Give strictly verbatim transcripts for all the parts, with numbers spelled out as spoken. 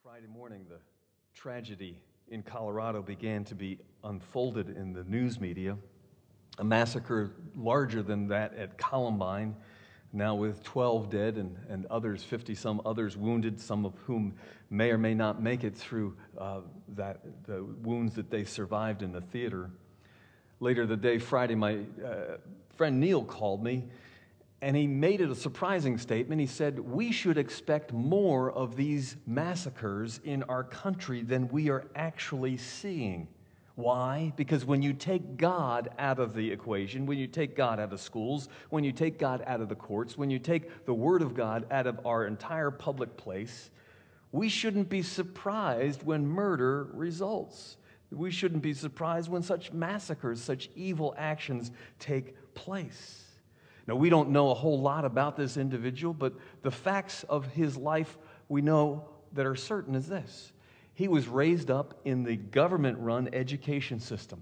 Friday morning, the tragedy in Colorado began to be unfolded in the news media. A massacre larger than that at Columbine, now with twelve dead and, and others, fifty-some others wounded, some of whom may or may not make it through uh, that the wounds that they survived in the theater. Later the day, Friday, my uh, friend Neil called me, and he made it a surprising statement. He said, we should expect more of these massacres in our country than we are actually seeing. Why? Because when you take God out of the equation, when you take God out of schools, when you take God out of the courts, when you take the Word of God out of our entire public place, we shouldn't be surprised when murder results. We shouldn't be surprised when such massacres, such evil actions take place. Now, we don't know a whole lot about this individual, but the facts of his life we know that are certain is this. He was raised up in the government-run education system.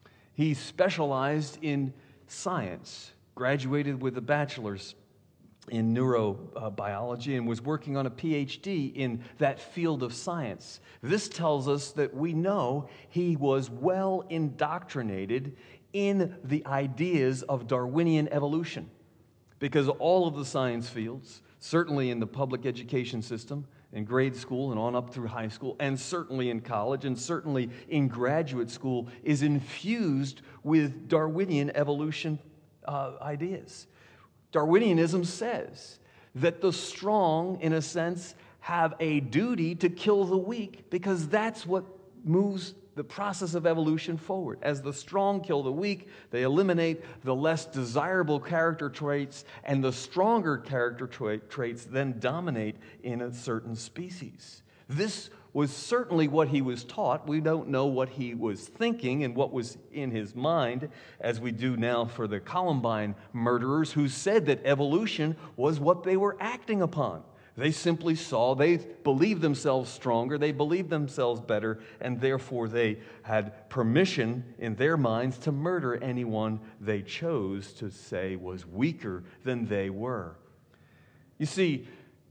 He specialized in science, graduated with a bachelor's in neurobiology, and was working on a P H D in that field of science. This tells us that we know he was well indoctrinated in the ideas of Darwinian evolution, because all of the science fields, certainly in the public education system, in grade school and on up through high school, and certainly in college, and certainly in graduate school, is infused with Darwinian evolution uh, ideas. Darwinianism says that the strong, in a sense, have a duty to kill the weak, because that's what moves the process of evolution forward. As the strong kill the weak, they eliminate the less desirable character traits, and the stronger character tra- traits then dominate in a certain species. This was certainly what he was taught. We don't know what he was thinking and what was in his mind, as we do now for the Columbine murderers, who said that evolution was what they were acting upon. They simply saw, they believed themselves stronger, they believed themselves better, and therefore they had permission in their minds to murder anyone they chose to say was weaker than they were. You see,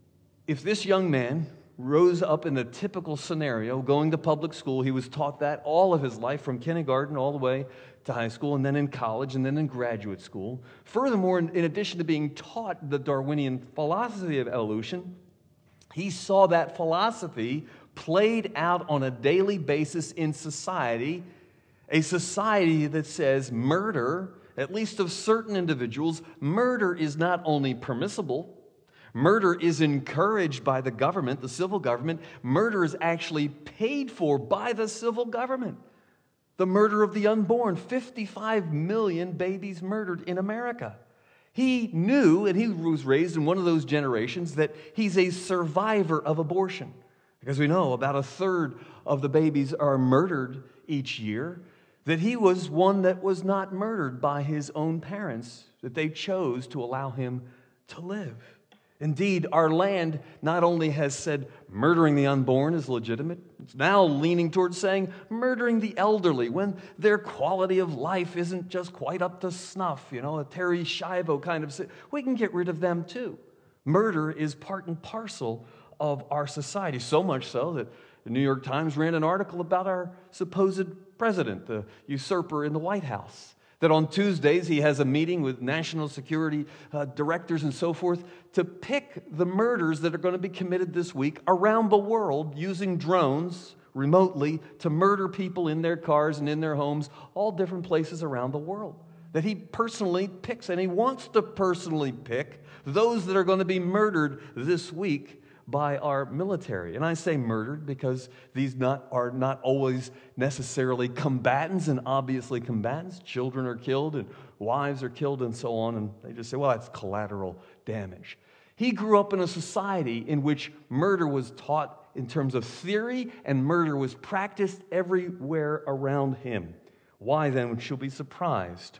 if this young man rose up in a typical scenario, going to public school, he was taught that all of his life, from kindergarten all the way to high school, and then in college, and then in graduate school. Furthermore, in addition to being taught the Darwinian philosophy of evolution, he saw that philosophy played out on a daily basis in society, a society that says murder, at least of certain individuals, murder is not only permissible, murder is encouraged by the government, the civil government, murder is actually paid for by the civil government. The murder of the unborn, fifty-five million babies murdered in America. He knew, and he was raised in one of those generations, that he's a survivor of abortion. Because we know about a third of the babies are murdered each year, that he was one that was not murdered by his own parents, that they chose to allow him to live. Indeed, our land not only has said murdering the unborn is legitimate, it's now leaning towards saying murdering the elderly when their quality of life isn't just quite up to snuff, you know, a Terry Schiavo kind of... We can get rid of them too. Murder is part and parcel of our society, so much so that the New York Times ran an article about our supposed president, the usurper in the White House. That on Tuesdays he has a meeting with national security uh, directors and so forth to pick the murders that are going to be committed this week around the world using drones remotely to murder people in their cars and in their homes, all different places around the world. That he personally picks, and he wants to personally pick those that are going to be murdered this week by our military. And I say murdered because these not are not always necessarily combatants, and obviously combatants. Children are killed and wives are killed and so on, and they just say, well, that's collateral damage. He grew up in a society in which murder was taught in terms of theory, and murder was practiced everywhere around him. Why then should we be surprised?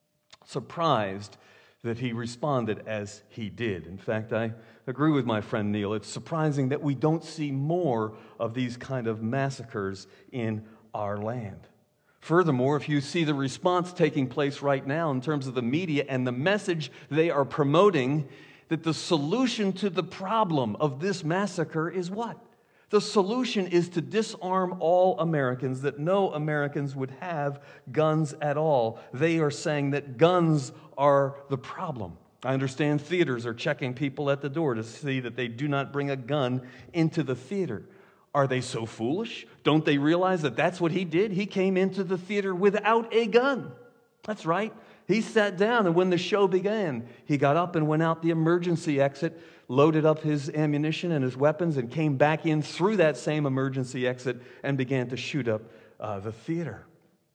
Surprised that he responded as he did. In fact, I agree with my friend Neil. It's surprising that we don't see more of these kind of massacres in our land. Furthermore, if you see the response taking place right now in terms of the media and the message they are promoting, that the solution to the problem of this massacre is what? The solution is to disarm all Americans, that no Americans would have guns at all. They are saying that guns are the problem. I understand theaters are checking people at the door to see that they do not bring a gun into the theater. Are they so foolish? Don't they realize that that's what he did? He came into the theater without a gun. That's right. He sat down, and when the show began, he got up and went out the emergency exit, loaded up his ammunition and his weapons, and came back in through that same emergency exit and began to shoot up uh, the theater.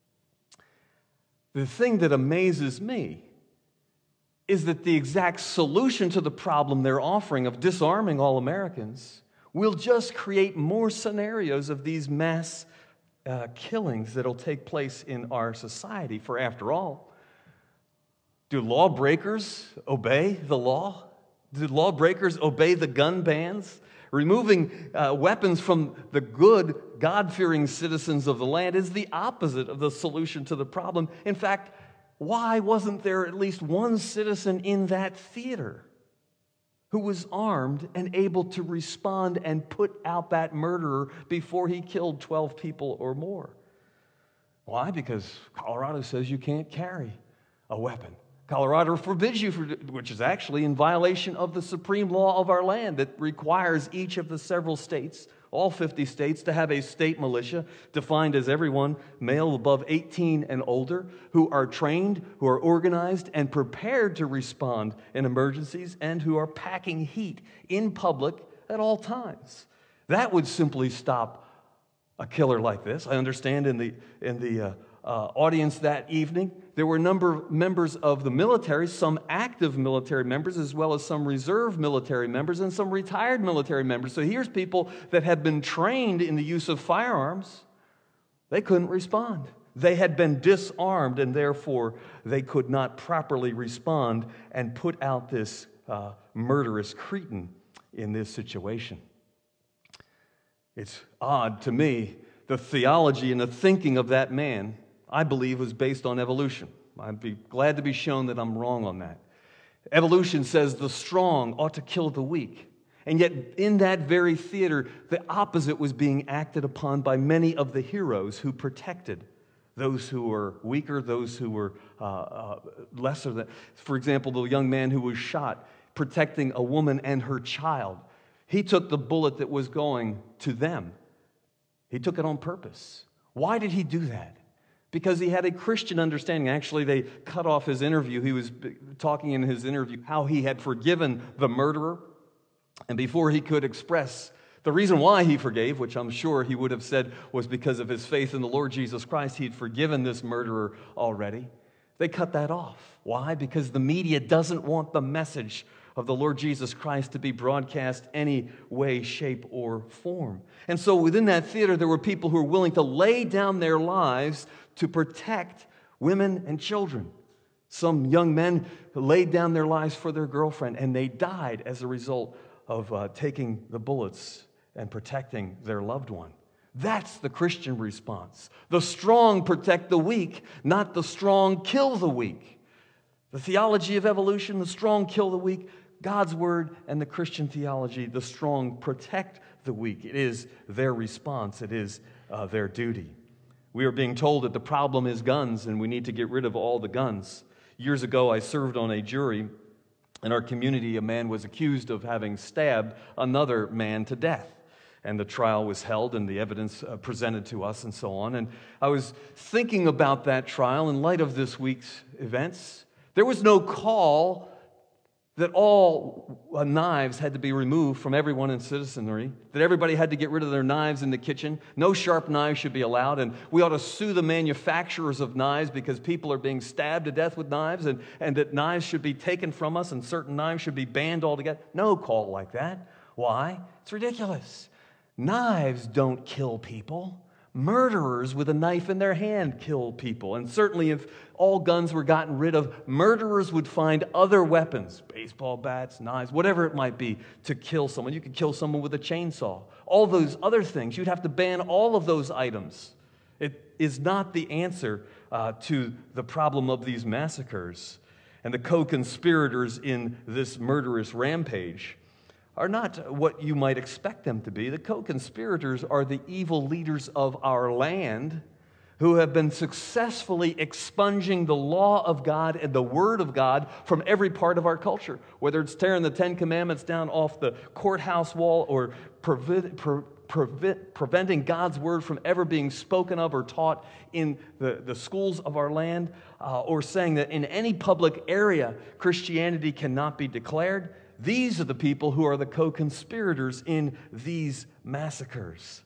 The thing that amazes me is that the exact solution to the problem they're offering of disarming all Americans will just create more scenarios of these mass uh, killings that will take place in our society. For after all, do lawbreakers obey the law? Do lawbreakers obey the gun bans? Removing uh, weapons from the good, God-fearing citizens of the land is the opposite of the solution to the problem. In fact, why wasn't there at least one citizen in that theater who was armed and able to respond and put out that murderer before he killed twelve people or more? Why? Because Colorado says you can't carry a weapon. Colorado forbids you, for, which is actually in violation of the supreme law of our land that requires each of the several states, all fifty states, to have a state militia defined as everyone male above eighteen and older who are trained, who are organized and prepared to respond in emergencies, and who are packing heat in public at all times. That would simply stop a killer like this. I understand in the in the uh, uh, audience that evening, there were a number of members of the military, some active military members, as well as some reserve military members and some retired military members. So here's people that had been trained in the use of firearms. They couldn't respond. They had been disarmed, and therefore they could not properly respond and put out this uh, murderous cretin in this situation. It's odd to me, the theology and the thinking of that man, I believe, was based on evolution. I'd be glad to be shown that I'm wrong on that. Evolution says the strong ought to kill the weak. And yet, in that very theater, the opposite was being acted upon by many of the heroes who protected those who were weaker, those who were uh, uh, lesser than. For example, the young man who was shot protecting a woman and her child. He took the bullet that was going to them. He took it on purpose. Why did he do that? Because he had a Christian understanding. Actually, they cut off his interview. He was talking in his interview how he had forgiven the murderer. And before he could express the reason why he forgave, which I'm sure he would have said was because of his faith in the Lord Jesus Christ, he'd forgiven this murderer already. They cut that off. Why? Because the media doesn't want the message of the Lord Jesus Christ to be broadcast any way, shape, or form. And so within that theater, there were people who were willing to lay down their lives to protect women and children. Some young men laid down their lives for their girlfriend, and they died as a result of uh, taking the bullets and protecting their loved one. That's the Christian response. The strong protect the weak, not the strong kill the weak. The theology of evolution, the strong kill the weak. God's word and the Christian theology, the strong protect the weak. It is their response. It is uh, their duty. We are being told that the problem is guns and we need to get rid of all the guns. Years ago, I served on a jury. In our community, a man was accused of having stabbed another man to death. And the trial was held and the evidence uh, presented to us and so on. And I was thinking about that trial in light of this week's events. There was no call that all uh, knives had to be removed from everyone in citizenry, that everybody had to get rid of their knives in the kitchen. No sharp knives should be allowed, and we ought to sue the manufacturers of knives because people are being stabbed to death with knives, and, and that knives should be taken from us and certain knives should be banned altogether. No call like that. Why? It's ridiculous. Knives don't kill people. Murderers with a knife in their hand kill people. And certainly if all guns were gotten rid of, murderers would find other weapons, baseball bats, knives, whatever it might be, to kill someone. You could kill someone with a chainsaw. All those other things, you'd have to ban all of those items. It is not the answer uh, to the problem of these massacres. And the co-conspirators in this murderous rampage are not what you might expect them to be. The co-conspirators are the evil leaders of our land who have been successfully expunging the law of God and the Word of God from every part of our culture, whether it's tearing the Ten Commandments down off the courthouse wall or prevent, pre, prevent, preventing God's Word from ever being spoken of or taught in the, the schools of our land, uh, or saying that in any public area Christianity cannot be declared. These are the people who are the co-conspirators in these massacres.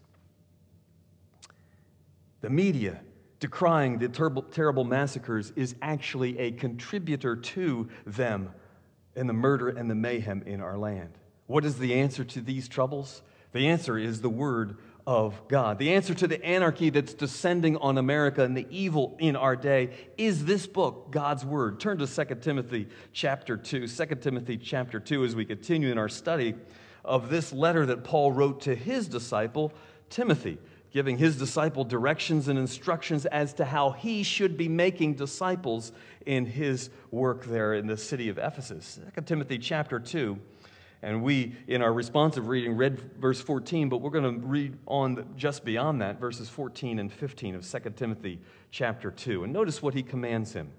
The media decrying the terrible, terrible massacres is actually a contributor to them and the murder and the mayhem in our land. What is the answer to these troubles? The answer is the Word of God. The answer to the anarchy that's descending on America and the evil in our day is this book, God's Word. Turn to Second Timothy chapter two. Second Timothy chapter two as we continue in our study of this letter that Paul wrote to his disciple, Timothy, giving his disciple directions and instructions as to how he should be making disciples in his work there in the city of Ephesus. Second Timothy chapter two. And we, in our responsive reading, read verse fourteen, but we're going to read on just beyond that, verses fourteen and fifteen of Second Timothy chapter two. And notice what he commands him.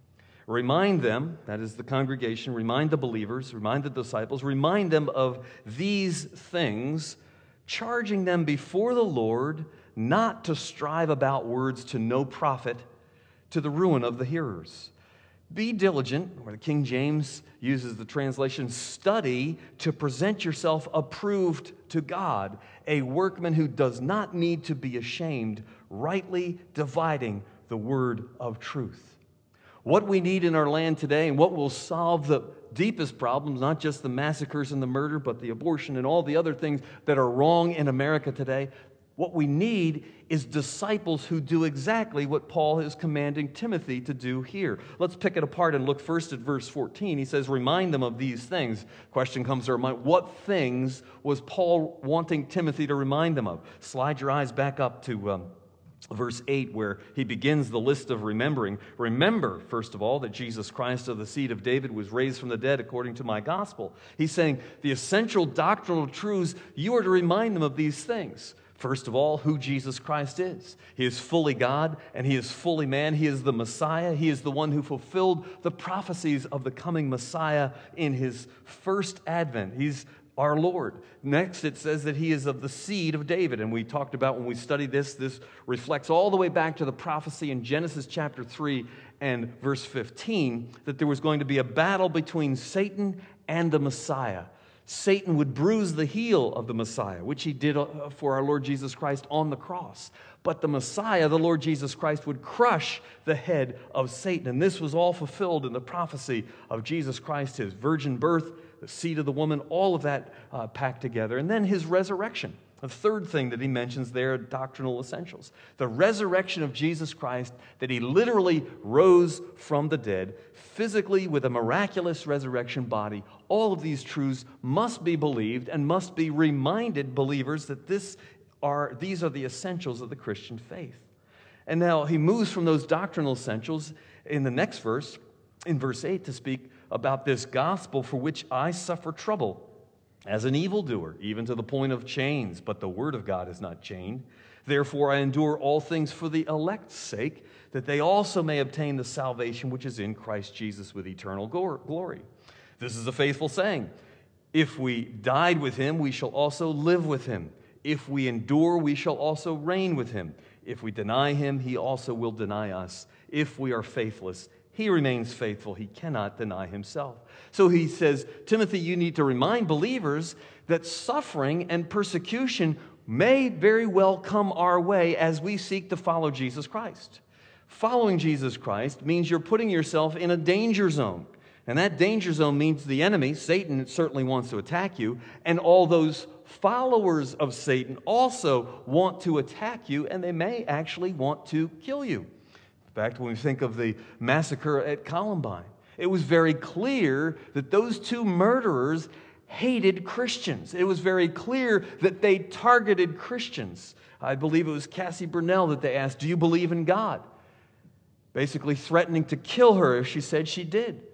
Remind them, that is the congregation, remind the believers, remind the disciples, remind them of these things, charging them before the Lord not to strive about words to no profit, to the ruin of the hearers. Be diligent, or the King James uses the translation, study to present yourself approved to God, a workman who does not need to be ashamed, rightly dividing the word of truth. What we need in our land today and what will solve the deepest problems, not just the massacres and the murder, but the abortion and all the other things that are wrong in America today, what we need is disciples who do exactly what Paul is commanding Timothy to do here. Let's pick it apart and look first at verse fourteen. He says, remind them of these things. Question comes to our mind, what things was Paul wanting Timothy to remind them of? Slide your eyes back up to um, verse eight, where he begins the list of remembering. Remember, first of all, that Jesus Christ of the seed of David was raised from the dead according to my gospel. He's saying the essential doctrinal truths, you are to remind them of these things. First of all, who Jesus Christ is. He is fully God and he is fully man. He is the Messiah. He is the one who fulfilled the prophecies of the coming Messiah in his first advent. He's our Lord. Next, it says that he is of the seed of David. And we talked about when we studied this, this reflects all the way back to the prophecy in Genesis chapter three and verse fifteen, that there was going to be a battle between Satan and the Messiah. Satan would bruise the heel of the Messiah, which he did for our Lord Jesus Christ on the cross. But the Messiah, the Lord Jesus Christ, would crush the head of Satan. And this was all fulfilled in the prophecy of Jesus Christ, his virgin birth, the seed of the woman, all of that uh, packed together. And then his resurrection. The third thing that he mentions there, doctrinal essentials. The resurrection of Jesus Christ, that he literally rose from the dead, physically with a miraculous resurrection body. All of these truths must be believed and must be reminded believers that this are, these are the essentials of the Christian faith. And now he moves from those doctrinal essentials in the next verse, in verse eight, to speak about this gospel for which I suffer trouble as an evildoer, even to the point of chains, but the word of God is not chained. Therefore I endure all things for the elect's sake, that they also may obtain the salvation which is in Christ Jesus with eternal glory. This is a faithful saying. If we died with him, we shall also live with him. If we endure, we shall also reign with him. If we deny him, he also will deny us. If we are faithless, he remains faithful. He cannot deny himself. So he says, Timothy, you need to remind believers that suffering and persecution may very well come our way as we seek to follow Jesus Christ. Following Jesus Christ means you're putting yourself in a danger zone. And that danger zone means the enemy, Satan, certainly wants to attack you, and all those followers of Satan also want to attack you, and they may actually want to kill you. In fact, when we think of the massacre at Columbine, it was very clear that those two murderers hated Christians. It was very clear that they targeted Christians. I believe it was Cassie Burnell that they asked, do you believe in God? Basically threatening to kill her if she said she did.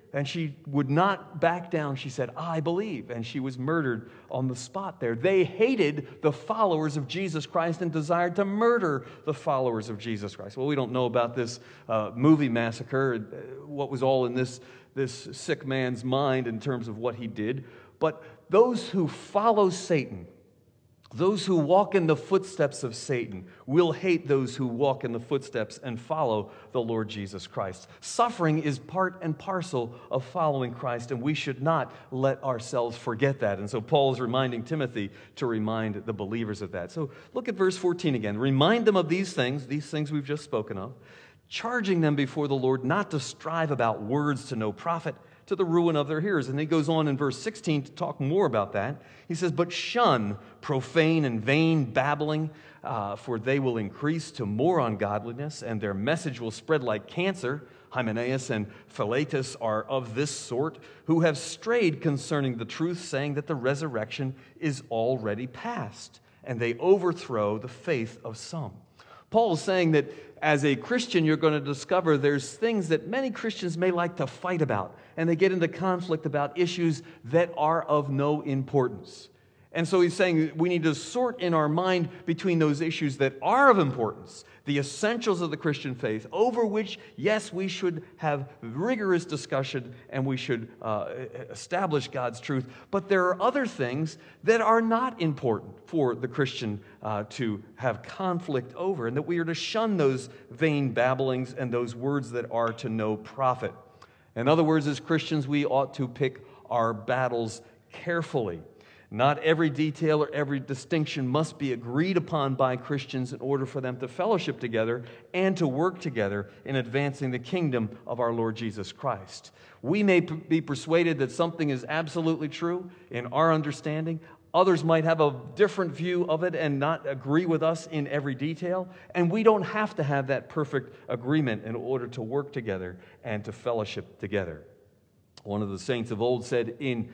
And she would not back down. She said, I believe. And she was murdered on the spot there. They hated the followers of Jesus Christ and desired to murder the followers of Jesus Christ. Well, we don't know about this uh, movie massacre, what was all in this, this sick man's mind in terms of what he did. But those who follow Satan, those who walk in the footsteps of Satan, will hate those who walk in the footsteps and follow the Lord Jesus Christ. Suffering is part and parcel of following Christ, and we should not let ourselves forget that. And so Paul is reminding Timothy to remind the believers of that. So look at verse fourteen again. Remind them of these things, these things we've just spoken of, charging them before the Lord not to strive about words to no profit, to the ruin of their hearers. And he goes on in verse sixteen to talk more about that. He says, but shun profane and vain babbling, uh, for they will increase to more ungodliness, and their message will spread like cancer. Hymenaeus and Philetus are of this sort, who have strayed concerning the truth, saying that the resurrection is already past, and they overthrow the faith of some. Paul is saying that as a Christian, you're going to discover there's things that many Christians may like to fight about, and they get into conflict about issues that are of no importance. And so he's saying we need to sort in our mind between those issues that are of importance, the essentials of the Christian faith, over which, yes, we should have rigorous discussion and we should uh, establish God's truth. But there are other things that are not important for the Christian uh, to have conflict over, and that we are to shun those vain babblings and those words that are to no profit. In other words, as Christians, we ought to pick our battles carefully. Not every detail or every distinction must be agreed upon by Christians in order for them to fellowship together and to work together in advancing the kingdom of our Lord Jesus Christ. We may p- be persuaded that something is absolutely true in our understanding. Others might have a different view of it and not agree with us in every detail. And we don't have to have that perfect agreement in order to work together and to fellowship together. One of the saints of old said, in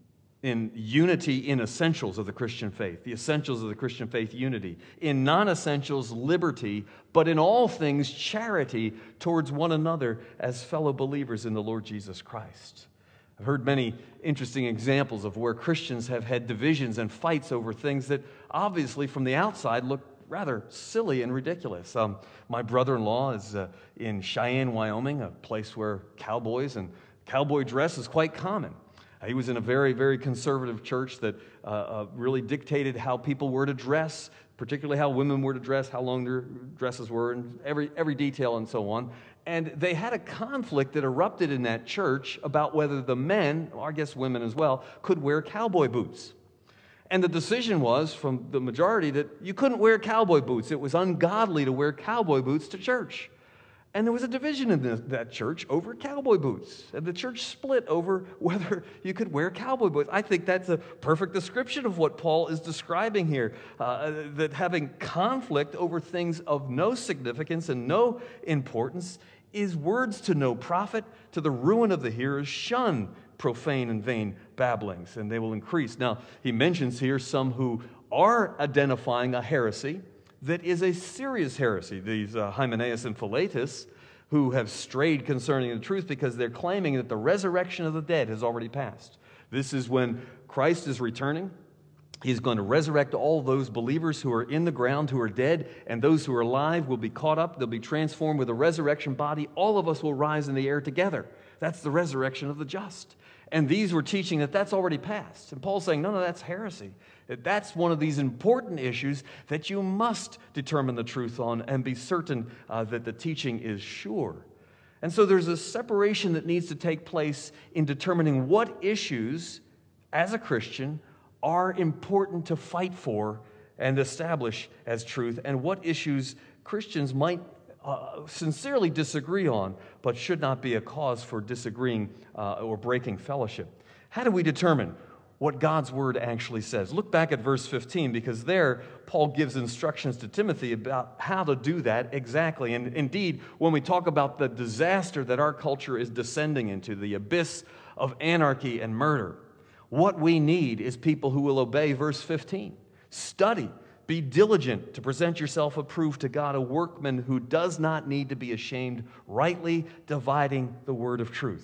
In unity in essentials of the Christian faith, the essentials of the Christian faith, unity. In non-essentials, liberty, but in all things, charity towards one another as fellow believers in the Lord Jesus Christ. I've heard many interesting examples of where Christians have had divisions and fights over things that obviously from the outside look rather silly and ridiculous. Um, my brother-in-law is uh, in Cheyenne, Wyoming, a place where cowboys and cowboy dress is quite common. He was in a very, very conservative church that uh, uh, really dictated how people were to dress, particularly how women were to dress, how long their dresses were, and every, every detail and so on. And they had a conflict that erupted in that church about whether the men, or I guess women as well, could wear cowboy boots. And the decision was from the majority that you couldn't wear cowboy boots. It was ungodly to wear cowboy boots to church. And there was a division in the, that church over cowboy boots. And the church split over whether you could wear cowboy boots. I think that's a perfect description of what Paul is describing here. Uh, that having conflict over things of no significance and no importance is words to no profit, to the ruin of the hearers. Shun profane and vain babblings, and they will increase. Now, he mentions here some who are identifying a heresy that is a serious heresy, these uh, Hymenaeus and Philetus, who have strayed concerning the truth because they're claiming that the resurrection of the dead has already passed. This is when Christ is returning. He's going to resurrect all those believers who are in the ground, who are dead, and those who are alive will be caught up. They'll be transformed with a resurrection body. All of us will rise in the air together. That's the resurrection of the just. And these were teaching that that's already passed. And Paul's saying, no, no, that's heresy. That's one of these important issues that you must determine the truth on and be certain uh, that the teaching is sure. And so there's a separation that needs to take place in determining what issues, as a Christian, are important to fight for and establish as truth, and what issues Christians might Uh, sincerely disagree on, but should not be a cause for disagreeing uh, or breaking fellowship. How do we determine what God's word actually says? Look back at verse fifteen, because there Paul gives instructions to Timothy about how to do that exactly. And indeed, when we talk about the disaster that our culture is descending into, the abyss of anarchy and murder, what we need is people who will obey verse fifteen. Study. Be diligent to present yourself approved to God, a workman who does not need to be ashamed, rightly dividing the word of truth.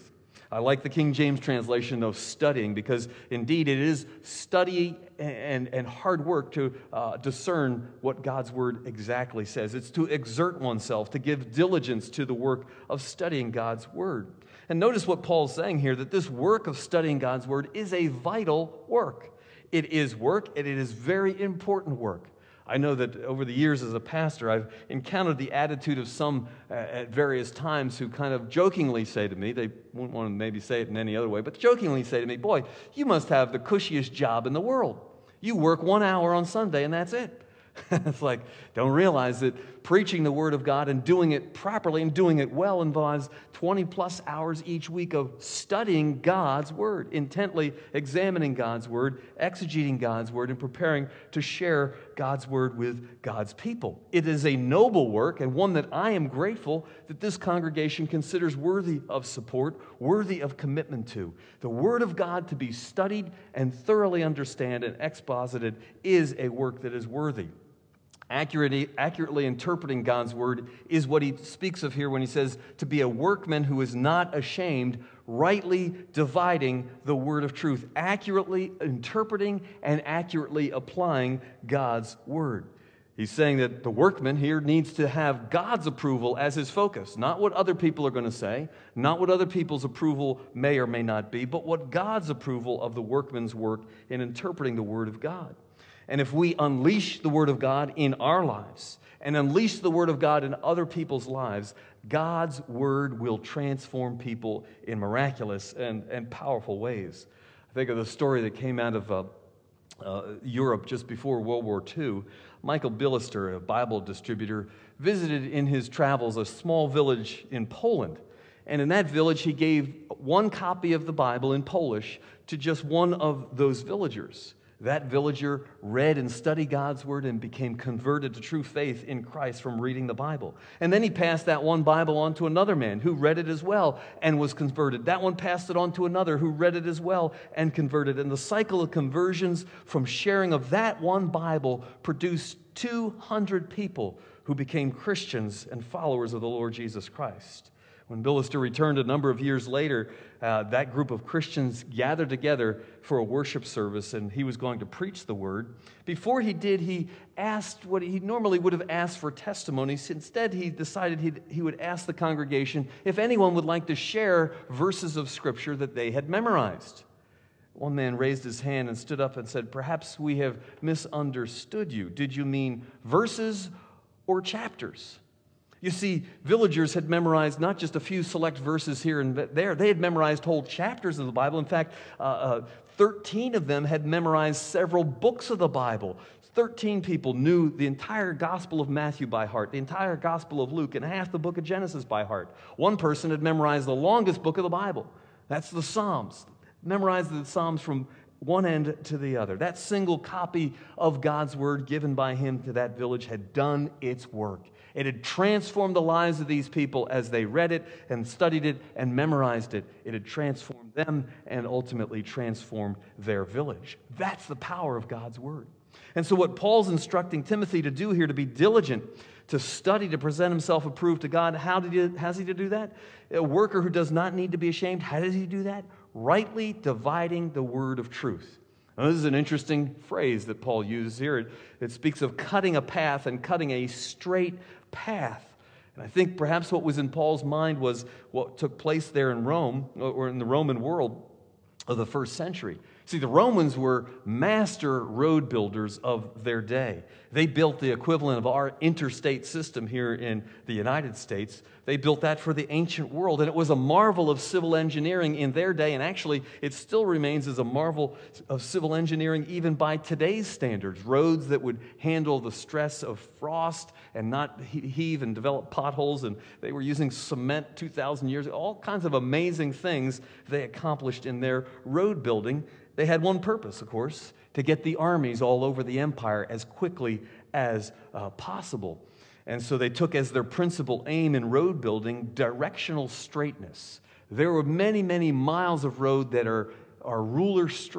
I like the King James translation of studying because indeed it is study and, and hard work to uh, discern what God's Word exactly says. It's to exert oneself, to give diligence to the work of studying God's Word. And notice what Paul's saying here, that this work of studying God's Word is a vital work. It is work, and it is very important work. I know that over the years as a pastor, I've encountered the attitude of some uh, at various times who kind of jokingly say to me, they wouldn't want to maybe say it in any other way, but jokingly say to me, boy, you must have the cushiest job in the world. You work one hour on Sunday and that's it. It's like, don't realize that preaching the Word of God and doing it properly and doing it well involves twenty plus hours each week of studying God's Word, intently examining God's Word, exegeting God's Word, and preparing to share God's Word with God's people. It is a noble work and one that I am grateful that this congregation considers worthy of support, worthy of commitment to. The Word of God to be studied and thoroughly understood and exposited is a work that is worthy. Accurately, accurately interpreting God's Word is what he speaks of here when he says to be a workman who is not ashamed, rightly dividing the word of truth, accurately interpreting and accurately applying God's Word. He's saying that the workman here needs to have God's approval as his focus, not what other people are going to say, not what other people's approval may or may not be, but what God's approval of the workman's work in interpreting the Word of God. And if we unleash the Word of God in our lives and unleash the Word of God in other people's lives, God's Word will transform people in miraculous and, and powerful ways. I think of the story that came out of uh, uh, Europe just before World War Two. Michael Billister, a Bible distributor, visited in his travels a small village in Poland. And in that village, he gave one copy of the Bible in Polish to just one of those villagers. That villager read and studied God's Word and became converted to true faith in Christ from reading the Bible. And then he passed that one Bible on to another man who read it as well and was converted. That one passed it on to another who read it as well and converted. And the cycle of conversions from sharing of that one Bible produced two hundred people who became Christians and followers of the Lord Jesus Christ. When Billister returned a number of years later, uh, that group of Christians gathered together for a worship service, and he was going to preach the Word. Before he did, he asked what he normally would have asked for testimonies. Instead, he decided he'd, he would ask the congregation if anyone would like to share verses of Scripture that they had memorized. One man raised his hand and stood up and said, "Perhaps we have misunderstood you. Did you mean verses or chapters?" You see, villagers had memorized not just a few select verses here and there. They had memorized whole chapters of the Bible. In fact, uh, uh, thirteen of them had memorized several books of the Bible. thirteen people knew the entire Gospel of Matthew by heart, the entire Gospel of Luke, and half the book of Genesis by heart. One person had memorized the longest book of the Bible. That's the Psalms. Memorized the Psalms from one end to the other. That single copy of God's Word given by him to that village had done its work. It had transformed the lives of these people as they read it and studied it and memorized it. It had transformed them and ultimately transformed their village. That's the power of God's Word. And so what Paul's instructing Timothy to do here, to be diligent, to study, to present himself approved to God, how did he, how's he to do that? A worker who does not need to be ashamed, how does he do that? Rightly dividing the word of truth. Now, this is an interesting phrase that Paul uses here. It, it speaks of cutting a path and cutting a straight path. And I think perhaps what was in Paul's mind was what took place there in Rome, or in the Roman world of the first century. See, the Romans were master road builders of their day. They built the equivalent of our interstate system here in the United States. They built that for the ancient world, and it was a marvel of civil engineering in their day, and actually it still remains as a marvel of civil engineering even by today's standards. Roads that would handle the stress of frost and not heave and develop potholes, and they were using cement two thousand years ago. All kinds of amazing things they accomplished in their road building. They had one purpose, of course, to get the armies all over the empire as quickly as uh, possible. And so they took as their principal aim in road building directional straightness. There were many, many miles of road that are, are ruler straight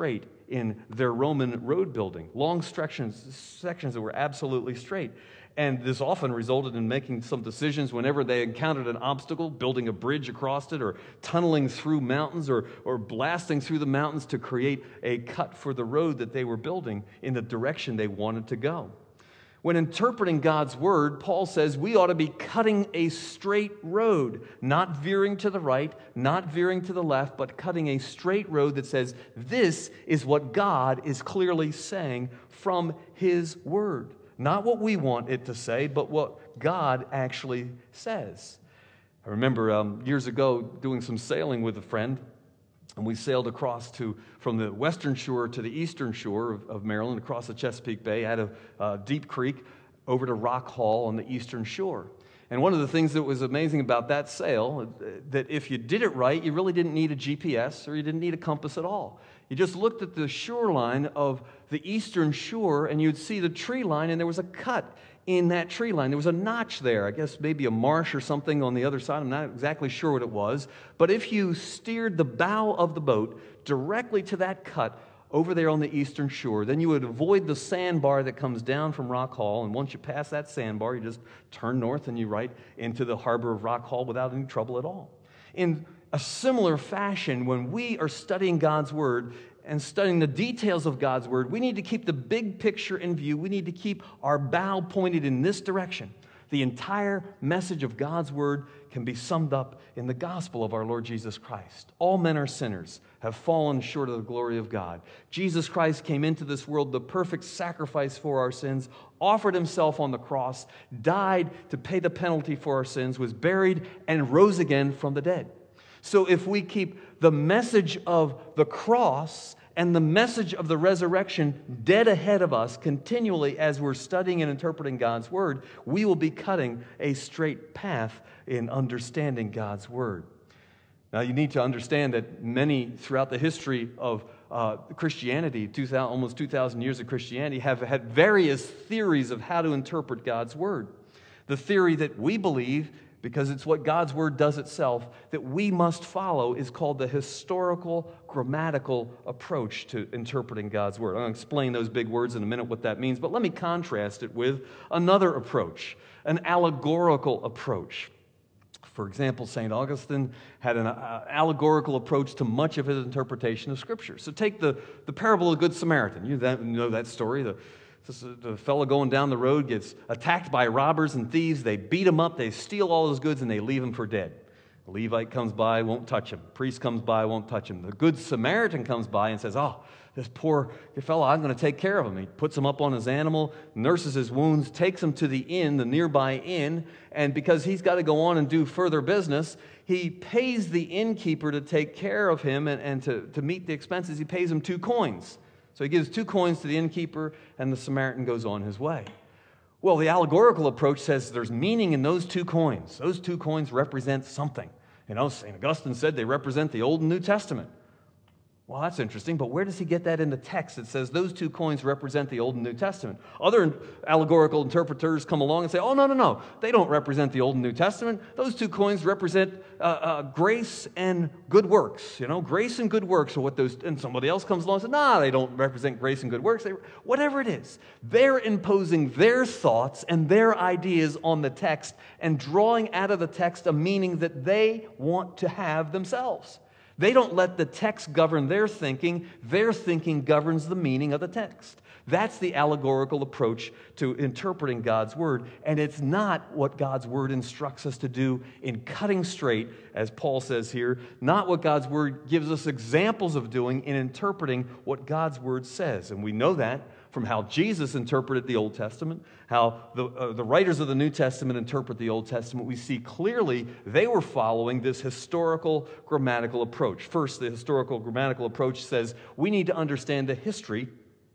in their Roman road building. Long sections, sections that were absolutely straight. And this often resulted in making some decisions whenever they encountered an obstacle, building a bridge across it, or tunneling through mountains, or, or blasting through the mountains to create a cut for the road that they were building in the direction they wanted to go. When interpreting God's word, Paul says we ought to be cutting a straight road, not veering to the right, not veering to the left, but cutting a straight road that says this is what God is clearly saying from His word. Not what we want it to say, but what God actually says. I remember um, years ago doing some sailing with a friend, and we sailed across to from the western shore to the eastern shore of, of Maryland, across the Chesapeake Bay, out of uh, Deep Creek, over to Rock Hall on the eastern shore. And one of the things that was amazing about that sail, that if you did it right, you really didn't need a G P S or you didn't need a compass at all. You just looked at the shoreline of the eastern shore and you'd see the tree line, and there was a cut in that tree line. There was a notch there, I guess maybe a marsh or something on the other side. I'm not exactly sure what it was. But if you steered the bow of the boat directly to that cut over there on the eastern shore, then you would avoid the sandbar that comes down from Rock Hall. And once you pass that sandbar, you just turn north and you're right into the harbor of Rock Hall without any trouble at all. In a similar fashion, when we are studying God's word and studying the details of God's word, we need to keep the big picture in view. We need to keep our bow pointed in this direction. The entire message of God's word can be summed up in the gospel of our Lord Jesus Christ. All men are sinners, have fallen short of the glory of God. Jesus Christ came into this world, the perfect sacrifice for our sins, offered himself on the cross, died to pay the penalty for our sins, was buried, and rose again from the dead. So if we keep the message of the cross and the message of the resurrection dead ahead of us continually as we're studying and interpreting God's word, we will be cutting a straight path in understanding God's word. Now, you need to understand that many throughout the history of uh, Christianity, two thousand, almost two thousand years of Christianity, have had various theories of how to interpret God's word. The theory that we believe, because it's what God's word does itself, that we must follow is called the historical grammatical approach to interpreting God's word. I'm going to explain those big words in a minute, what that means, but let me contrast it with another approach, an allegorical approach. For example, Saint Augustine had an uh, allegorical approach to much of his interpretation of Scripture. So take the, the parable of the Good Samaritan. You know that story. The, the fellow going down the road gets attacked by robbers and thieves. They beat him up, they steal all his goods, and they leave him for dead. The Levite comes by, won't touch him. The priest comes by, won't touch him. The Good Samaritan comes by and says, oh, this poor fellow, I'm going to take care of him. He puts him up on his animal, nurses his wounds, takes him to the inn, the nearby inn, and because he's got to go on and do further business, he pays the innkeeper to take care of him and, and to, to meet the expenses. He pays him two coins. So he gives two coins to the innkeeper, and the Samaritan goes on his way. Well, the allegorical approach says there's meaning in those two coins. Those two coins represent something. You know, Saint Augustine said they represent the Old and New Testament. Well, that's interesting, but where does he get that in the text? It says those two coins represent the Old and New Testament. Other allegorical interpreters come along and say, oh, no, no, no, they don't represent the Old and New Testament. Those two coins represent uh, uh, grace and good works. You know, grace and good works are what those, and somebody else comes along and says, nah, they don't represent grace and good works. They, whatever it is, they're imposing their thoughts and their ideas on the text and drawing out of the text a meaning that they want to have themselves. They don't let the text govern their thinking. Their thinking governs the meaning of the text. That's the allegorical approach to interpreting God's word, and it's not what God's word instructs us to do in cutting straight, as Paul says here, not what God's word gives us examples of doing in interpreting what God's word says. And we know that from how Jesus interpreted the Old Testament, how the, uh, the writers of the New Testament interpret the Old Testament. We see clearly they were following this historical grammatical approach. First, the historical grammatical approach says we need to understand the history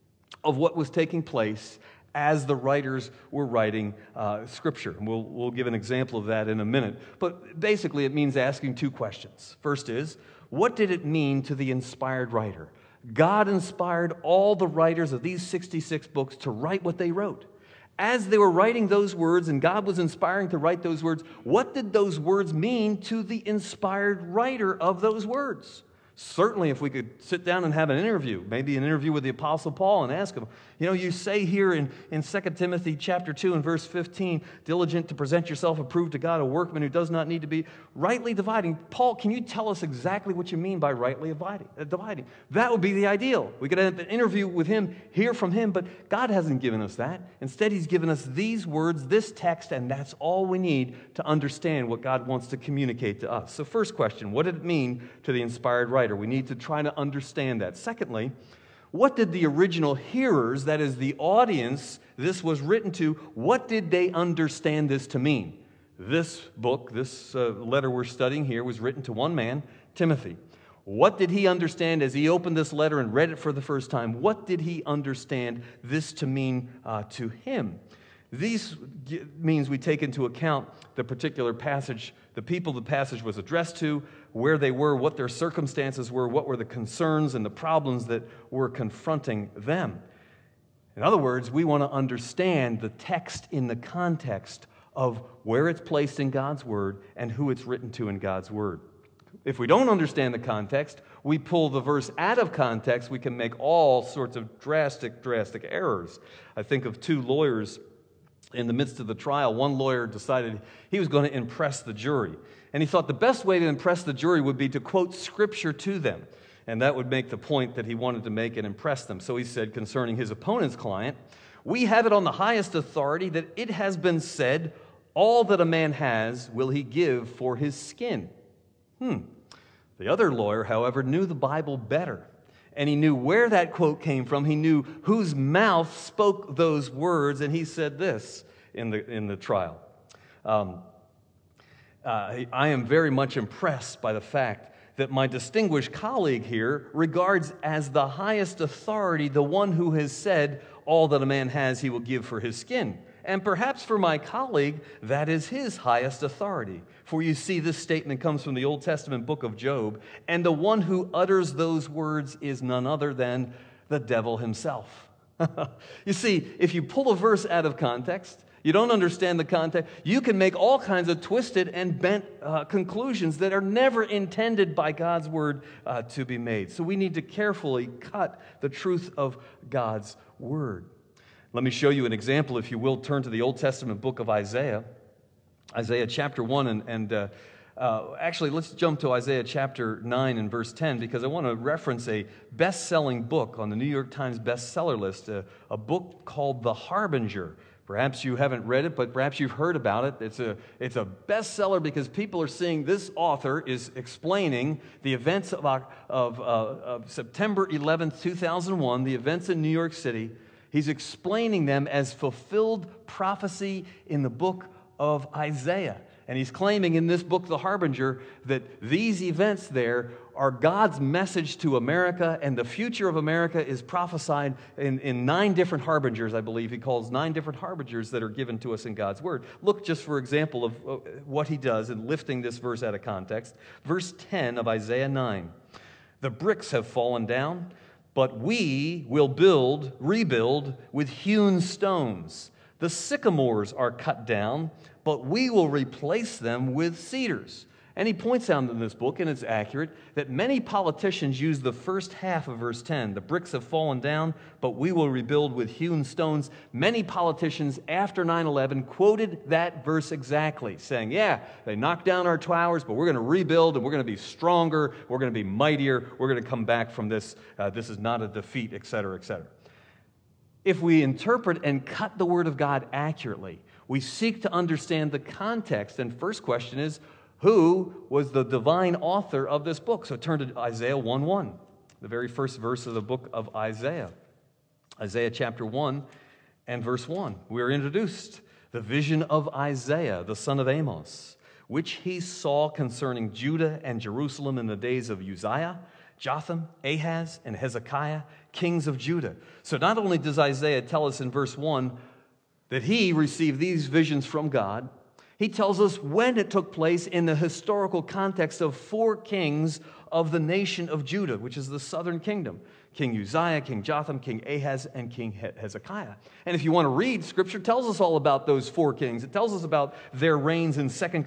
of what was taking place as the writers were writing uh, Scripture. And we'll, we'll give an example of that in a minute. But basically, it means asking two questions. First is, what did it mean to the inspired writer? God inspired all the writers of these sixty-six books to write what they wrote. As they were writing those words, and God was inspiring to write those words, what did those words mean to the inspired writer of those words? Certainly, if we could sit down and have an interview, maybe an interview with the Apostle Paul and ask him, you know, you say here in, in Second Timothy chapter two and verse fifteen, diligent to present yourself approved to God, a workman who does not need to be rightly dividing. Paul, can you tell us exactly what you mean by rightly dividing? Uh, dividing? That would be the ideal. We could have an interview with him, hear from him, but God hasn't given us that. Instead, he's given us these words, this text, and that's all we need to understand what God wants to communicate to us. So first question, what did it mean to the inspired writer? We need to try to understand that. Secondly, what did the original hearers, that is the audience this was written to, what did they understand this to mean? This book, this uh, letter we're studying here was written to one man, Timothy. What did he understand as he opened this letter and read it for the first time? What did he understand this to mean uh, to him? These means we take into account the particular passage, the people the passage was addressed to, where they were, what their circumstances were, what were the concerns and the problems that were confronting them. In other words, we want to understand the text in the context of where it's placed in God's Word and who it's written to in God's Word. If we don't understand the context, we pull the verse out of context, we can make all sorts of drastic, drastic errors. I think of two lawyers in the midst of the trial. One lawyer decided he was going to impress the jury. And he thought the best way to impress the jury would be to quote Scripture to them. And that would make the point that he wanted to make and impress them. So he said concerning his opponent's client, "We have it on the highest authority that it has been said, all that a man has will he give for his skin." Hmm. The other lawyer, however, knew the Bible better. And he knew where that quote came from. He knew whose mouth spoke those words. And he said this in the, in the trial. Um, uh, I am very much impressed by the fact that my distinguished colleague here regards as the highest authority the one who has said, all that a man has he will give for his skin. And perhaps for my colleague, that is his highest authority. For you see, this statement comes from the Old Testament book of Job, and the one who utters those words is none other than the devil himself. You see, if you pull a verse out of context, you don't understand the context, you can make all kinds of twisted and bent uh, conclusions that are never intended by God's word uh, to be made. So we need to carefully cut the truth of God's word. Let me show you an example, if you will. Turn to the Old Testament book of Isaiah, Isaiah chapter one, and, and uh, uh, actually let's jump to Isaiah chapter nine and verse ten, because I want to reference a best-selling book on the New York Times bestseller list, a, a book called The Harbinger. Perhaps you haven't read it, but perhaps you've heard about it. It's a, it's a bestseller because people are seeing this author is explaining the events of, of, uh, of September eleventh, two thousand one, the events in New York City. He's explaining them as fulfilled prophecy in the book of Isaiah. And he's claiming in this book, The Harbinger, that these events there are God's message to America, and the future of America is prophesied in, in nine different harbingers, I believe. He calls nine different harbingers that are given to us in God's Word. Look just for example of what he does in lifting this verse out of context. Verse ten of Isaiah nine. "The bricks have fallen down, but we will build, rebuild with hewn stones. The sycamores are cut down, but we will replace them with cedars." And he points out in this book, and it's accurate, that many politicians use the first half of verse ten. The bricks have fallen down, but we will rebuild with hewn stones. Many politicians after nine eleven quoted that verse exactly, saying, yeah, they knocked down our towers, but we're going to rebuild, and we're going to be stronger, we're going to be mightier, we're going to come back from this. Uh, this is not a defeat, et cetera, et cetera. If we interpret and cut the Word of God accurately, we seek to understand the context. And first question is, who was the divine author of this book? So turn to Isaiah one one, the very first verse of the book of Isaiah. Isaiah chapter one and verse one. We are introduced the vision of Isaiah, the son of Amos, which he saw concerning Judah and Jerusalem in the days of Uzziah, Jotham, Ahaz, and Hezekiah, kings of Judah. So not only does Isaiah tell us in verse one that he received these visions from God, He tells us when it took place in the historical context of four kings of the nation of Judah, which is the southern kingdom. King Uzziah, King Jotham, King Ahaz, and King Hezekiah. And if you want to read, Scripture tells us all about those four kings. It tells us about their reigns in Second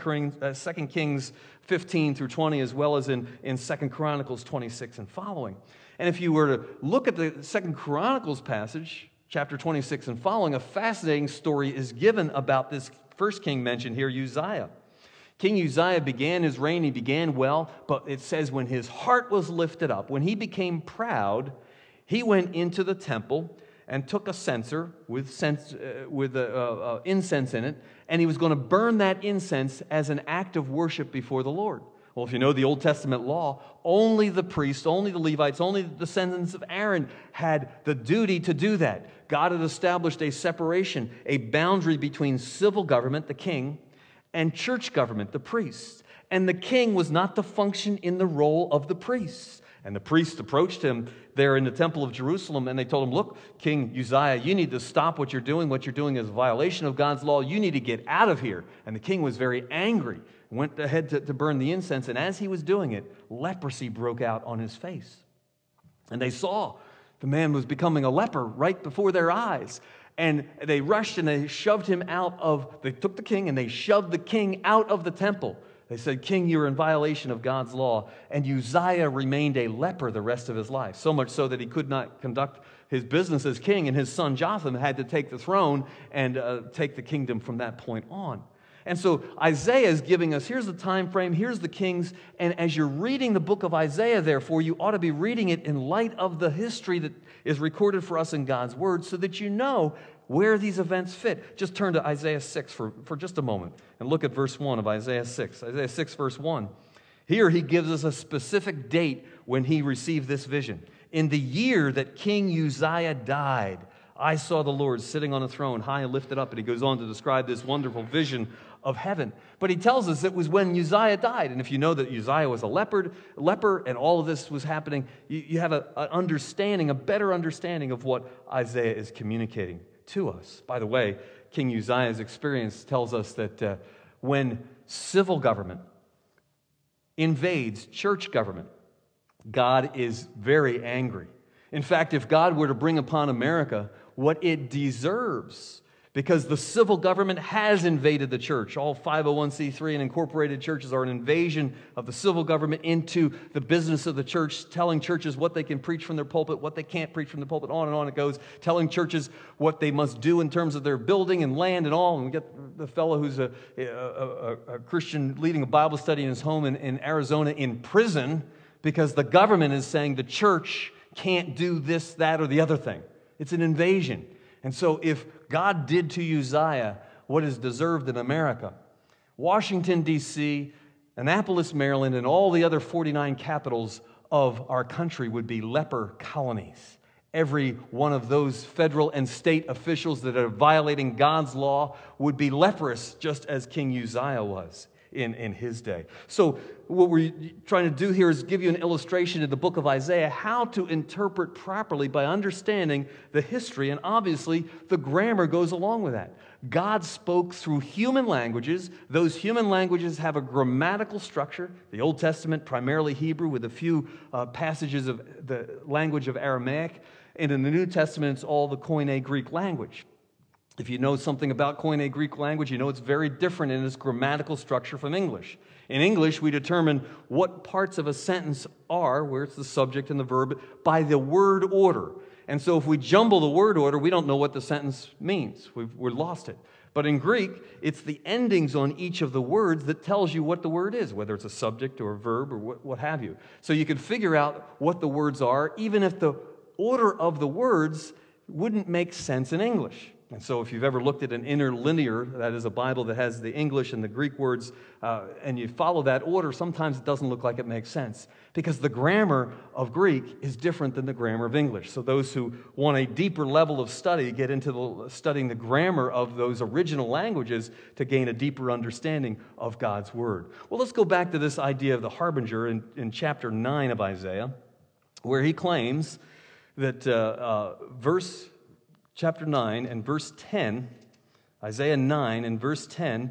Kings fifteen through twenty, as well as in, in Second Chronicles twenty-six and following. And if you were to look at the Second Chronicles passage, chapter twenty-six and following, a fascinating story is given about this first king mentioned here, Uzziah. King Uzziah began his reign, he began well, but it says when his heart was lifted up, when he became proud, he went into the temple and took a censer with, sense, uh, with uh, uh, incense in it, and he was going to burn that incense as an act of worship before the Lord. Well, if you know the Old Testament law, only the priests, only the Levites, only the descendants of Aaron had the duty to do that. God had established a separation, a boundary between civil government, the king, and church government, the priests. And the king was not to function in the role of the priests. And the priests approached him there in the temple of Jerusalem, and they told him, look, King Uzziah, you need to stop what you're doing. What you're doing is a violation of God's law. You need to get out of here. And the king was very angry, went ahead to, to burn the incense, and as he was doing it, leprosy broke out on his face. And they saw the man was becoming a leper right before their eyes. And they rushed and they shoved him out of, they took the king and they shoved the king out of the temple. They said, King, you're in violation of God's law. And Uzziah remained a leper the rest of his life, so much so that he could not conduct his business as king, and his son Jotham had to take the throne and uh, take the kingdom from that point on. And so Isaiah is giving us, here's the time frame, here's the kings, and as you're reading the book of Isaiah, therefore, you ought to be reading it in light of the history that is recorded for us in God's Word so that you know where these events fit. Just turn to Isaiah six for, for just a moment and look at verse one of Isaiah six. Isaiah six, verse one. Here he gives us a specific date when he received this vision. In the year that King Uzziah died, I saw the Lord sitting on a throne, high and lifted up. And he goes on to describe this wonderful vision of heaven. But he tells us it was when Uzziah died. And if you know that Uzziah was a leopard, leper and all of this was happening, you, you have an understanding, a better understanding of what Isaiah is communicating to us. By the way, King Uzziah's experience tells us that uh, when civil government invades church government, God is very angry. In fact, if God were to bring upon America what it deserves, because the civil government has invaded the church. All five oh one c three and incorporated churches are an invasion of the civil government into the business of the church, telling churches what they can preach from their pulpit, what they can't preach from the pulpit, on and on it goes, telling churches what they must do in terms of their building and land and all. And we get the fellow who's a, a, a, a Christian leading a Bible study in his home in, in Arizona in prison because the government is saying the church can't do this, that, or the other thing. It's an invasion. And so if God did to Uzziah what is deserved in America, Washington, D C, Annapolis, Maryland, and all the other forty-nine capitals of our country would be leper colonies. Every one of those federal and state officials that are violating God's law would be leprous, just as King Uzziah was in, in his day. So what we're trying to do here is give you an illustration in the book of Isaiah how to interpret properly by understanding the history, and obviously the grammar goes along with that. God spoke through human languages. Those human languages have a grammatical structure. The Old Testament, primarily Hebrew, with a few uh, passages of the language of Aramaic. And in the New Testament, it's all the Koine Greek language. If you know something about Koine Greek language, you know it's very different in its grammatical structure from English. In English, we determine what parts of a sentence are, where it's the subject and the verb, by the word order. And so if we jumble the word order, we don't know what the sentence means. We've, we've lost it. But in Greek, it's the endings on each of the words that tells you what the word is, whether it's a subject or a verb or what, what have you. So you can figure out what the words are, even if the order of the words wouldn't make sense in English. And so if you've ever looked at an interlinear, that is a Bible that has the English and the Greek words, uh, and you follow that order, sometimes it doesn't look like it makes sense because the grammar of Greek is different than the grammar of English. So those who want a deeper level of study get into the, studying the grammar of those original languages to gain a deeper understanding of God's Word. Well, let's go back to this idea of the harbinger in, in chapter nine of Isaiah, where he claims that uh, uh, verse... Chapter nine and verse ten, Isaiah nine and verse ten,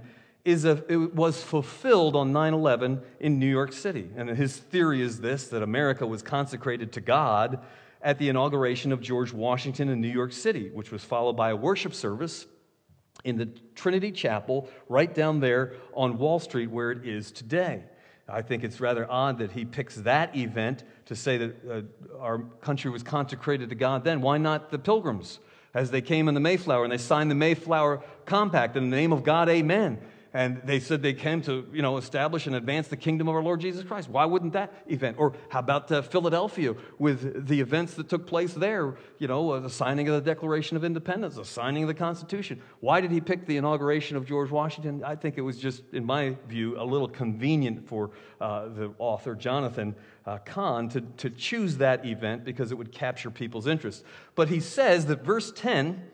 is a, it was fulfilled on nine eleven in New York City. And his theory is this, that America was consecrated to God at the inauguration of George Washington in New York City, which was followed by a worship service in the Trinity Chapel right down there on Wall Street where it is today. I think it's rather odd that he picks that event to say that uh, our country was consecrated to God then. Why not the Pilgrims as they came in the Mayflower and they signed the Mayflower Compact in the name of God, amen. And they said they came to, you know, establish and advance the kingdom of our Lord Jesus Christ. Why wouldn't that event? Or how about uh, Philadelphia with the events that took place there? You know, uh, the signing of the Declaration of Independence, the signing of the Constitution. Why did he pick the inauguration of George Washington? I think it was just, in my view, a little convenient for uh, the author, Jonathan uh, Cahn, to, to choose that event because it would capture people's interest. But he says that verse ten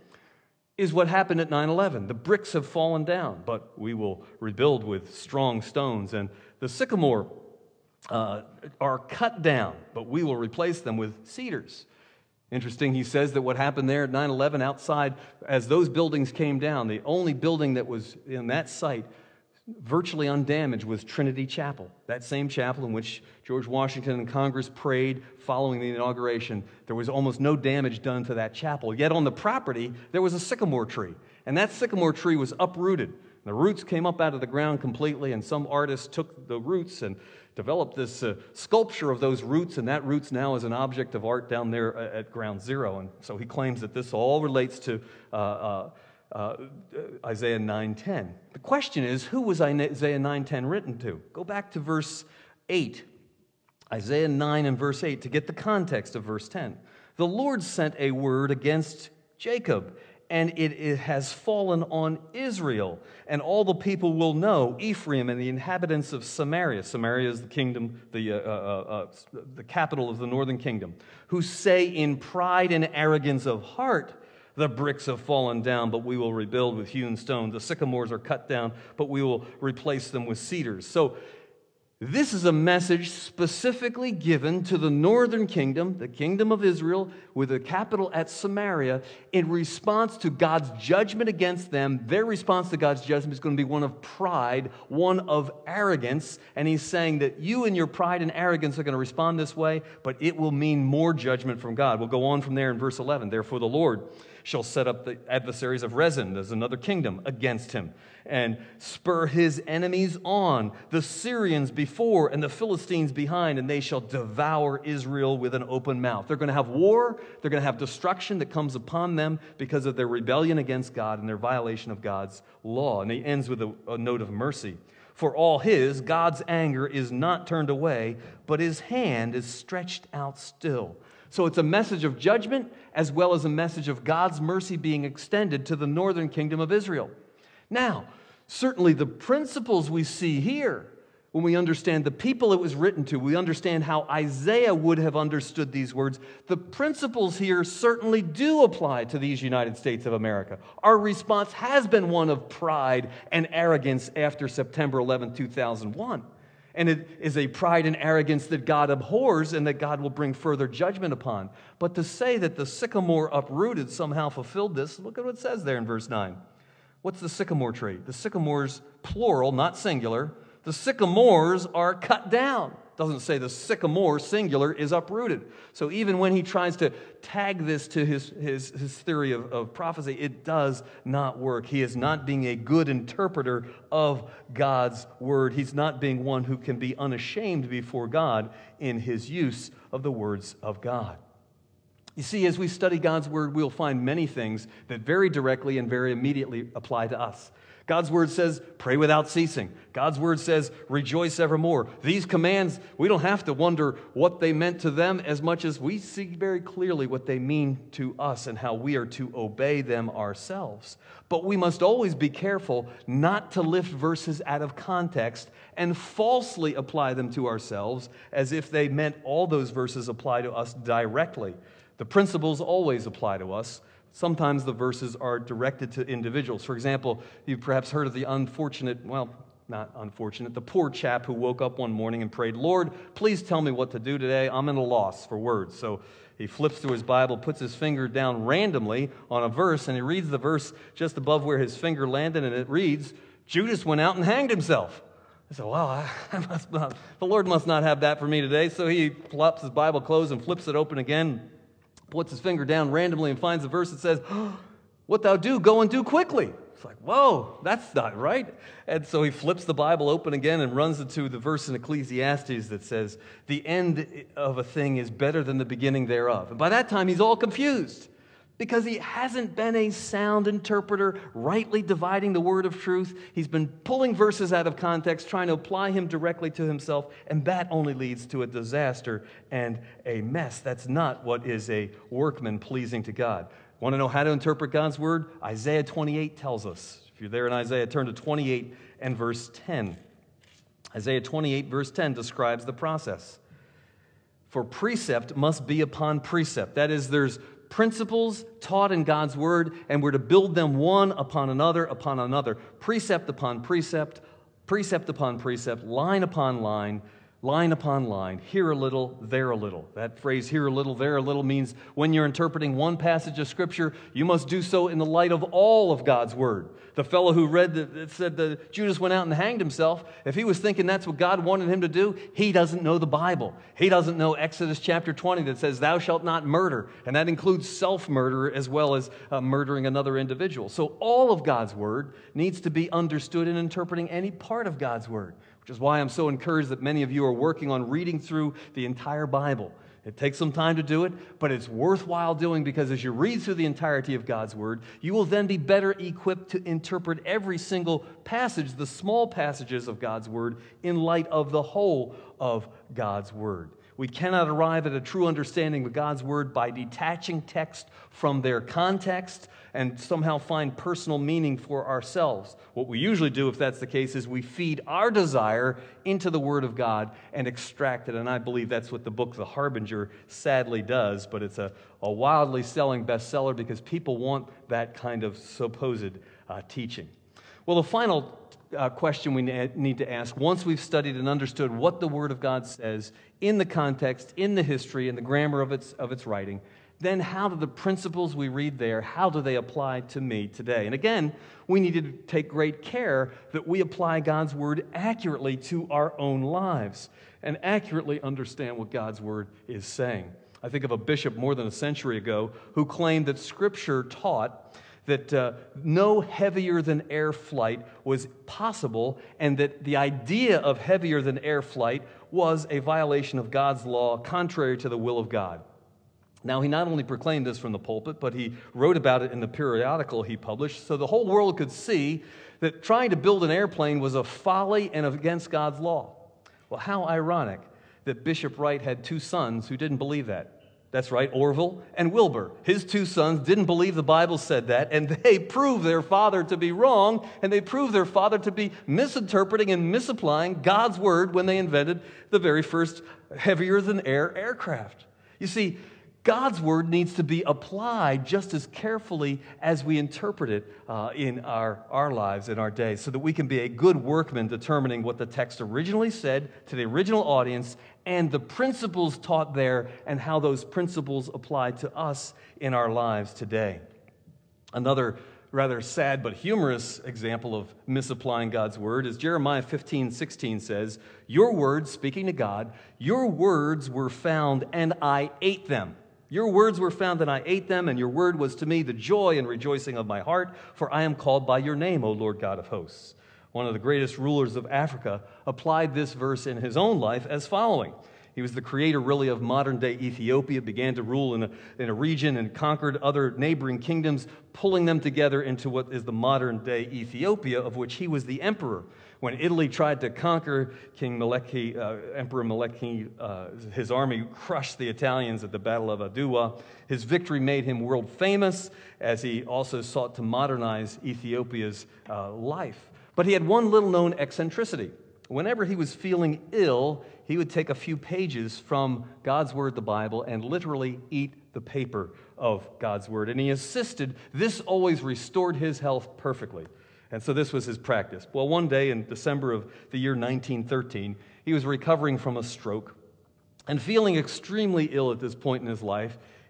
is what happened at nine eleven. The bricks have fallen down, but we will rebuild with strong stones. And the sycamore uh, are cut down, but we will replace them with cedars. Interesting, he says that what happened there at nine eleven outside, as those buildings came down, the only building that was in that site virtually undamaged was Trinity Chapel, that same chapel in which George Washington and Congress prayed following the inauguration. There was almost no damage done to that chapel. Yet on the property, there was a sycamore tree, and that sycamore tree was uprooted. The roots came up out of the ground completely, and some artists took the roots and developed this uh, sculpture of those roots, and that roots now is an object of art down there at Ground Zero. And so he claims that this all relates to uh, uh, Uh, Isaiah nine ten. The question is, who was Isaiah nine ten written to? Go back to verse eight. Isaiah nine and verse eight to get the context of verse ten. The Lord sent a word against Jacob, and it, it has fallen on Israel, and all the people will know, Ephraim and the inhabitants of Samaria. Samaria is the kingdom, the, uh, uh, uh, the capital of the northern kingdom, who say in pride and arrogance of heart, the bricks have fallen down, but we will rebuild with hewn stone. The sycamores are cut down, but we will replace them with cedars. So this is a message specifically given to the northern kingdom, the kingdom of Israel, with a capital at Samaria, in response to God's judgment against them. Their response to God's judgment is going to be one of pride, one of arrogance. And he's saying that you and your pride and arrogance are going to respond this way, but it will mean more judgment from God. We'll go on from there in verse eleven. Therefore the Lord shall set up the adversaries of Rezin, there's another kingdom, against him, and spur his enemies on, the Syrians before and the Philistines behind, and they shall devour Israel with an open mouth. They're going to have war, they're going to have destruction that comes upon them because of their rebellion against God and their violation of God's law. And he ends with a, a note of mercy. For all his, God's anger is not turned away, but his hand is stretched out still. So it's a message of judgment as well as a message of God's mercy being extended to the northern kingdom of Israel. Now, certainly the principles we see here, when we understand the people it was written to, we understand how Isaiah would have understood these words. The principles here certainly do apply to these United States of America. Our response has been one of pride and arrogance after September eleventh, two thousand one. And it is a pride and arrogance that God abhors and that God will bring further judgment upon. But to say that the sycamore uprooted somehow fulfilled this, look at what it says there in verse nine. What's the sycamore tree? The sycamores, plural, not singular. The sycamores are cut down. It doesn't say the sycamore, singular, is uprooted. So even when he tries to tag this to his, his, his theory of, of prophecy, it does not work. He is not being a good interpreter of God's word. He's not being one who can be unashamed before God in his use of the words of God. You see, as we study God's word, we'll find many things that very directly and very immediately apply to us. God's word says, pray without ceasing. God's word says, rejoice evermore. These commands, we don't have to wonder what they meant to them as much as we see very clearly what they mean to us and how we are to obey them ourselves. But we must always be careful not to lift verses out of context and falsely apply them to ourselves as if they meant all those verses apply to us directly. The principles always apply to us. Sometimes the verses are directed to individuals. For example, you've perhaps heard of the unfortunate, well, not unfortunate, the poor chap who woke up one morning and prayed, Lord, please tell me what to do today. I'm at a loss for words. So he flips through his Bible, puts his finger down randomly on a verse, and he reads the verse just above where his finger landed, and it reads, Judas went out and hanged himself. I said, well, I, I must not, the Lord must not have that for me today. So he plops his Bible closed and flips it open again, puts his finger down randomly and finds a verse that says, oh, what thou do, go and do quickly. It's like, whoa, that's not right. And so he flips the Bible open again and runs into the verse in Ecclesiastes that says, the end of a thing is better than the beginning thereof. And by that time, he's all confused, because he hasn't been a sound interpreter, rightly dividing the word of truth. He's been pulling verses out of context, trying to apply him directly to himself, and that only leads to a disaster and a mess. That's not what is a workman pleasing to God. Want to know how to interpret God's word? Isaiah twenty-eight tells us. If you're there in Isaiah, turn to twenty-eight and verse ten. Isaiah twenty-eight, verse ten describes the process. For precept must be upon precept. That is, there's principles taught in God's word, and we're to build them one upon another upon another, precept upon precept, precept upon precept, line upon line, line upon line, here a little, there a little. That phrase, here a little, there a little, means when you're interpreting one passage of Scripture, you must do so in the light of all of God's word. The fellow who read that, that said that Judas went out and hanged himself, if he was thinking that's what God wanted him to do, he doesn't know the Bible. He doesn't know Exodus chapter twenty that says, thou shalt not murder. And that includes self-murder as well as uh, murdering another individual. So all of God's word needs to be understood in interpreting any part of God's word, which is why I'm so encouraged that many of you are working on reading through the entire Bible. It takes some time to do it, but it's worthwhile doing, because as you read through the entirety of God's word, you will then be better equipped to interpret every single passage, the small passages of God's word, in light of the whole of God's word. We cannot arrive at a true understanding of God's word by detaching text from their context and somehow find personal meaning for ourselves. What we usually do, if that's the case, is we feed our desire into the Word of God and extract it. And I believe that's what the book The Harbinger sadly does, but it's a, a wildly selling bestseller because people want that kind of supposed uh, teaching. Well, the final uh, question we need to ask, once we've studied and understood what the Word of God says in the context, in the history, in the grammar of its, of its writing, then how do the principles we read there, how do they apply to me today? And again, we need to take great care that we apply God's word accurately to our own lives and accurately understand what God's word is saying. I think of a bishop more than a century ago who claimed that Scripture taught that uh, no heavier-than-air flight was possible, and that the idea of heavier-than-air flight was a violation of God's law, contrary to the will of God. Now, he not only proclaimed this from the pulpit, but he wrote about it in the periodical he published, so the whole world could see that trying to build an airplane was a folly and against God's law. Well, how ironic that Bishop Wright had two sons who didn't believe that. That's right, Orville and Wilbur. His two sons didn't believe the Bible said that, and they proved their father to be wrong, and they proved their father to be misinterpreting and misapplying God's word when they invented the very first heavier-than-air aircraft. You see, God's word needs to be applied just as carefully as we interpret it uh, in our, our lives, in our day, so that we can be a good workman determining what the text originally said to the original audience and the principles taught there and how those principles apply to us in our lives today. Another rather sad but humorous example of misapplying God's word is Jeremiah fifteen sixteen says, "Your words," speaking to God, "your words were found and I ate them. Your words were found and I ate them, and your word was to me the joy and rejoicing of my heart, for I am called by your name, O Lord God of hosts." One of the greatest rulers of Africa applied this verse in his own life as following. He was the creator, really, of modern-day Ethiopia, began to rule in a, in a region and conquered other neighboring kingdoms, pulling them together into what is the modern-day Ethiopia, of which he was the emperor. When Italy tried to conquer King Meleki, uh, Emperor Meleki, uh, his army crushed the Italians at the Battle of Adwa. His victory made him world famous, as he also sought to modernize Ethiopia's uh, life. But he had one little-known eccentricity. Whenever he was feeling ill, he would take a few pages from God's Word, the Bible, and literally eat the paper of God's Word. And he insisted this always restored his health perfectly. And so this was his practice. Well, one day in December of the year nineteen thirteen, he was recovering from a stroke. And feeling extremely ill at this point in his life,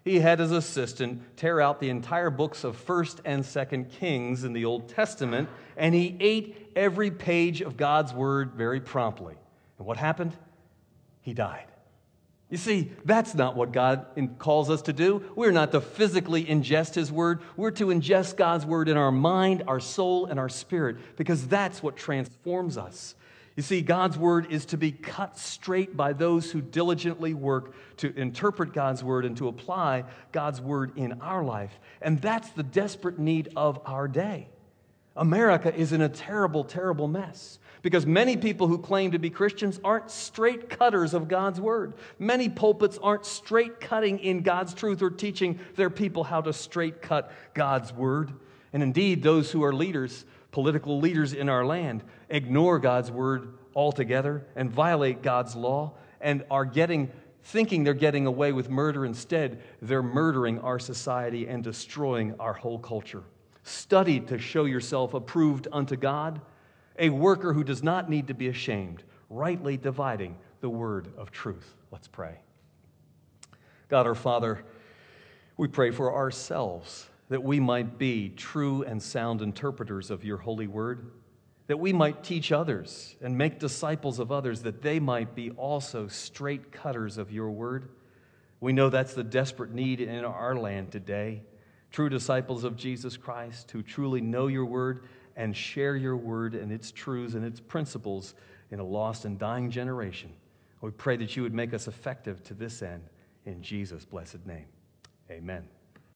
He had his assistant tear out the entire books of First and Second Kings in the Old Testament, and he ate every page of God's Word very promptly. And what happened? He died. You see, that's not what God calls us to do. We're not to physically ingest His Word. We're to ingest God's Word in our mind, our soul, and our spirit, because that's what transforms us. You see, God's Word is to be cut straight by those who diligently work to interpret God's Word and to apply God's Word in our life. And that's the desperate need of our day. America is in a terrible, terrible mess because many people who claim to be Christians aren't straight cutters of God's Word. Many pulpits aren't straight cutting in God's truth or teaching their people how to straight cut God's Word. And indeed, those who are leaders, political leaders in our land, ignore God's Word altogether and violate God's law and are getting, thinking they're getting away with murder. Instead, they're murdering our society and destroying our whole culture. Study to show yourself approved unto God, a worker who does not need to be ashamed, rightly dividing the word of truth. Let's pray. God our Father, we pray for ourselves that we might be true and sound interpreters of your holy word, that we might teach others and make disciples of others, that they might be also straight cutters of your word. We know that's the desperate need in our land today. True disciples of Jesus Christ who truly know your word and share your word and its truths and its principles in a lost and dying generation. We pray that you would make us effective to this end. In Jesus' blessed name, amen.